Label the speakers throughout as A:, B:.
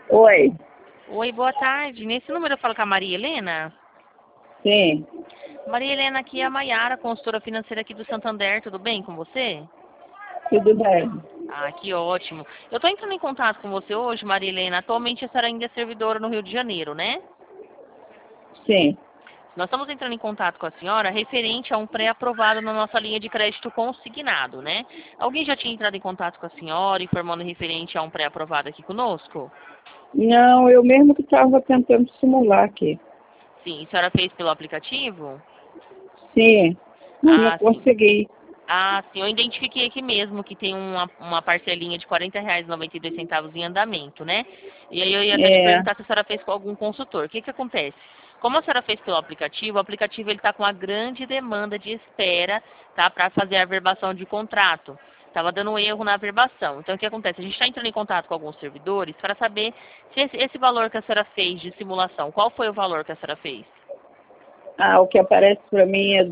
A: Oi,
B: Oi, boa tarde. Nesse número eu falo com a Maria Helena.
A: sim,
B: Maria Helena, aqui é a Maiara, consultora financeira aqui do Santander. Tudo bem com você?
A: tudo bem.
B: Ah, que ótimo. Eu estou entrando em contato com você hoje, Maria Helena. Atualmente a senhora ainda é servidora no Rio de Janeiro, né?
A: Sim.
B: Nós estamos entrando em contato com a senhora referente a um pré-aprovado na nossa linha de crédito consignado, né? Alguém já tinha entrado em contato com a senhora, informando referente a um pré-aprovado aqui conosco?
A: Não, eu mesmo que estava tentando simular aqui.
B: Sim, a senhora fez pelo aplicativo?
A: Sim, mas não
B: Ah, sim.
A: consegui.
B: Ah, sim, eu identifiquei aqui mesmo que tem uma parcelinha de R$ 40,92 em andamento, né? E aí eu ia até te
A: É,
B: perguntar se a senhora fez com algum consultor. O que que acontece? Como a senhora fez pelo aplicativo, o aplicativo ele está com uma grande demanda de espera, tá, para fazer a averbação de contrato. Estava dando um erro na averbação. Então, o que acontece? A gente está entrando em contato com alguns servidores para saber se esse valor que a senhora fez de simulação, qual foi o valor que a senhora fez?
A: o que aparece para mim é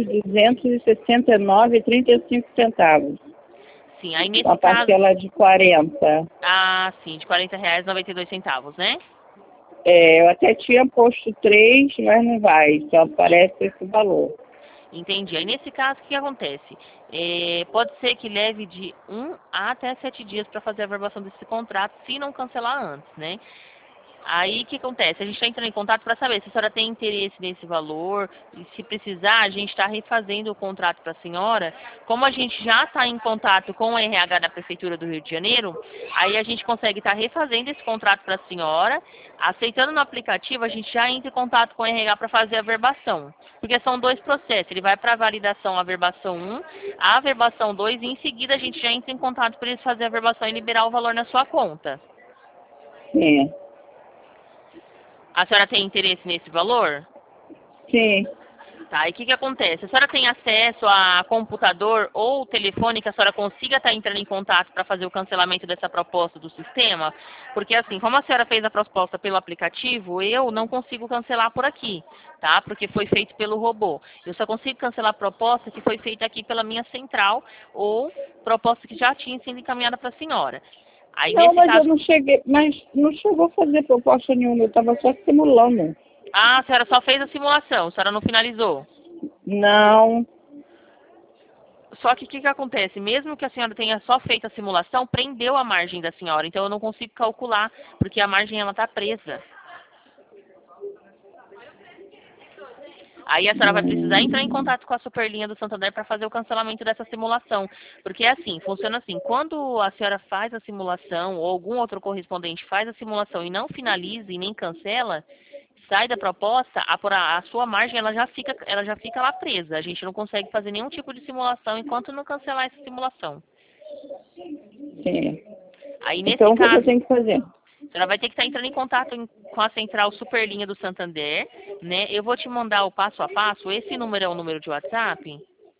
A: 2.269,35.
B: Sim, aí
A: Com
B: nesse
A: a
B: caso,
A: parcela de 40.
B: ah, sim, de R$ 40,92, né?
A: É, eu até tinha posto 3, mas não vai, só aparece esse valor.
B: Entendi. Aí, nesse caso, o que acontece? Pode ser que leve de 1 a até 7 dias para fazer a averbação desse contrato, se não cancelar antes, né? Aí, o que acontece? A gente está entrando em contato para saber se a senhora tem interesse nesse valor e, se precisar, a gente está refazendo o contrato para a senhora. Como a gente já está em contato com o RH da Prefeitura do Rio de Janeiro, aí a gente consegue estar refazendo esse contrato para a senhora. Aceitando no aplicativo, a gente já entra em contato com o RH para fazer a verbação. Porque são dois processos. Ele vai para a validação a verbação 1, a verbação 2 e, em seguida, a gente já entra em contato para eles fazer a verbação e liberar o valor na sua conta.
A: Sim,
B: A senhora tem interesse nesse valor?
A: sim.
B: Tá, e o que que acontece? A senhora tem acesso a computador ou telefone que a senhora consiga estar entrando em contato para fazer o cancelamento dessa proposta do sistema? Porque assim, como a senhora fez a proposta pelo aplicativo, eu não consigo cancelar por aqui, tá? Porque foi feito pelo robô. Eu só consigo cancelar a proposta que foi feita aqui pela minha central ou proposta que já tinha sido encaminhada para a senhora. Aí
A: Não,
B: nesse
A: mas eu
B: caso,
A: não cheguei, mas não chegou a fazer proposta nenhuma, eu estava só simulando.
B: a senhora só fez a simulação, a senhora não finalizou.
A: Não,
B: Só que o que que acontece? Mesmo que a senhora tenha só feito a simulação, prendeu a margem da senhora. Então eu não consigo calcular, porque a margem ela está presa. Aí a senhora vai precisar entrar em
A: hum,
B: contato com a Superlinha do Santander para fazer o cancelamento dessa simulação. Porque é assim, funciona assim. Quando a senhora faz a simulação, ou algum outro correspondente faz a simulação e não finaliza e nem cancela, sai da proposta, a sua margem ela já fica lá presa. A gente não consegue fazer nenhum tipo de simulação enquanto não cancelar essa simulação.
A: sim.
B: Aí nesse
A: Então o que que eu
B: caso,
A: tenho que fazer?
B: a senhora vai ter que estar entrando em contato com a central Superlinha do Santander, né? Eu vou te mandar o passo a passo. Esse número é o número de WhatsApp.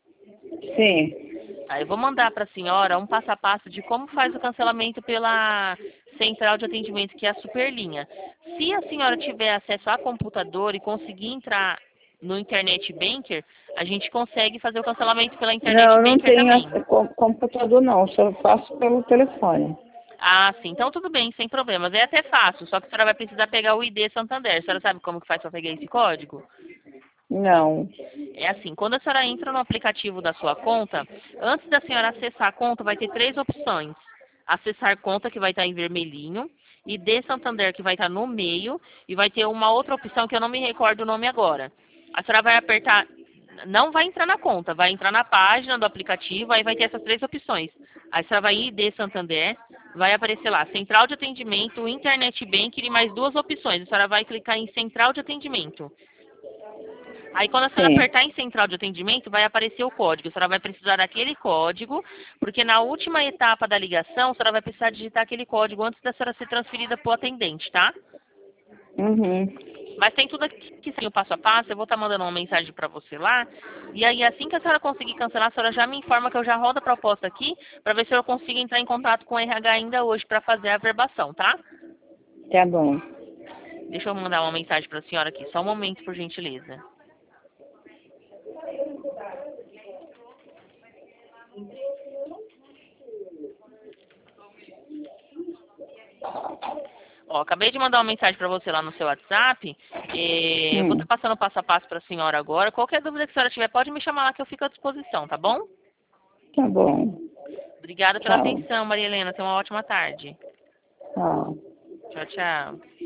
A: Sim.
B: Tá, eu vou mandar para a senhora um passo a passo de como faz o cancelamento pela central de atendimento, que é a Superlinha. Se a senhora tiver acesso a computador e conseguir entrar no Internet Banker, a gente consegue fazer o cancelamento pela
A: Não,
B: Internet
A: eu não
B: Banker
A: tenho
B: também.
A: computador não, só faço pelo telefone.
B: Ah, sim. Então tudo bem, sem problemas. É até fácil, só que a senhora vai precisar pegar o ID Santander. A senhora sabe como que faz para pegar esse código?
A: Não.
B: É assim, quando a senhora entra no aplicativo da sua conta, antes da senhora acessar a conta, vai ter três opções. Acessar conta, que vai estar em vermelhinho, ID Santander, que vai estar no meio, e vai ter uma outra opção que eu não me recordo o nome agora. A senhora vai apertar, não vai entrar na conta, vai entrar na página do aplicativo, aí vai ter essas três opções. Aí a senhora vai em ID Santander, vai aparecer lá, Central de Atendimento, Internet Banking e mais duas opções. A senhora vai clicar em Central de Atendimento. Aí quando a senhora
A: Sim.
B: apertar em central de atendimento, vai aparecer o código. A senhora vai precisar daquele código, porque na última etapa da ligação, a senhora vai precisar digitar aquele código antes da senhora ser transferida para o atendente, tá?
A: Uhum.
B: Mas tem tudo aqui que tem o passo a passo, eu vou estar mandando uma mensagem para você lá. E aí, assim que a senhora conseguir cancelar, a senhora já me informa que eu já rodo a proposta aqui, para ver se eu consigo entrar em contato com o RH ainda hoje para fazer a averbação, tá?
A: Tá bom.
B: Deixa eu mandar uma mensagem para a senhora aqui, só um momento, por gentileza. Ó, acabei de mandar uma mensagem para você lá no seu WhatsApp. Eu vou estar passando passo a passo para a senhora agora. Qualquer dúvida que a senhora tiver, pode me chamar lá que eu fico à disposição, tá bom?
A: Tá bom.
B: Obrigada pela
A: Tchau.
B: atenção, Maria Helena. Tenha uma ótima tarde.
A: Tchau.
B: Tchau, tchau.